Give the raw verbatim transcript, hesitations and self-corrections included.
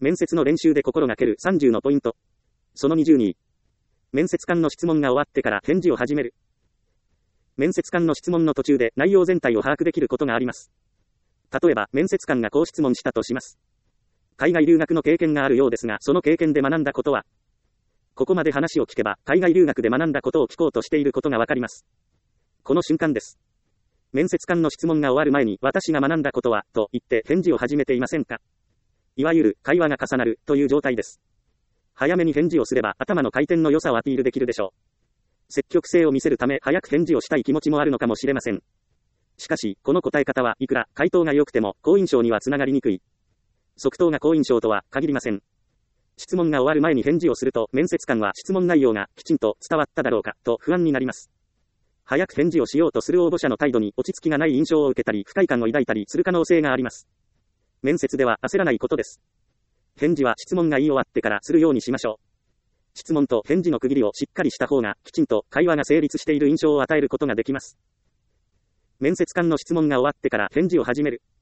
面接の練習で心がけるさんじゅうのポイント。そのにじゅうに。面接官の質問が終わってから返事を始める。面接官の質問の途中で内容全体を把握できることがあります。例えば、面接官がこう質問したとします。海外留学の経験があるようですが、その経験で学んだことは、ここまで話を聞けば、海外留学で学んだことを聞こうとしていることがわかります。この瞬間です。面接官の質問が終わる前に、私が学んだことは、と言って返事を始めていませんか？いわゆる、会話が重なる、という状態です。早めに返事をすれば、頭の回転の良さをアピールできるでしょう。積極性を見せるため、早く返事をしたい気持ちもあるのかもしれません。しかし、この答え方はいくら回答が良くても、好印象にはつながりにくい。即答が好印象とは限りません。質問が終わる前に返事をすると、面接官は質問内容がきちんと伝わっただろうか、と不安になります。早く返事をしようとする応募者の態度に落ち着きがない印象を受けたり、不快感を抱いたりする可能性があります。面接では焦らないことです。返事は質問が言い終わってからするようにしましょう。質問と返事の区切りをしっかりした方が、きちんと会話が成立している印象を与えることができます。面接官の質問が終わってから返事を始める。